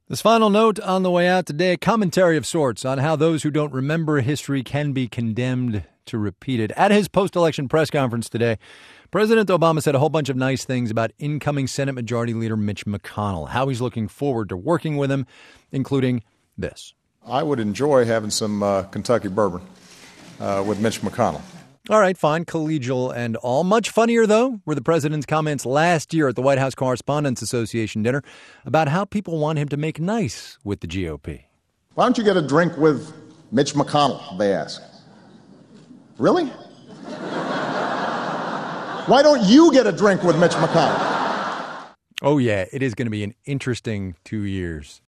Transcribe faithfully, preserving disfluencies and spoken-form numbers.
This final note on the way out today, a commentary of sorts on how those who don't remember history can be condemned to repeat it. At his post-election press conference today, President Obama said a whole bunch of nice things about incoming Senate Majority Leader Mitch McConnell, how he's looking forward to working with him, including this. I would enjoy having some uh, Kentucky bourbon uh, with Mitch McConnell. All right, fine, collegial and all. Much funnier, though, were the president's comments last year at the White House Correspondents Association dinner about how people want him to make nice with the G O P. Why don't you get a drink with Mitch McConnell, they ask. Really? Why don't you get a drink with Mitch McConnell? Oh, yeah, it is going to be an interesting two years.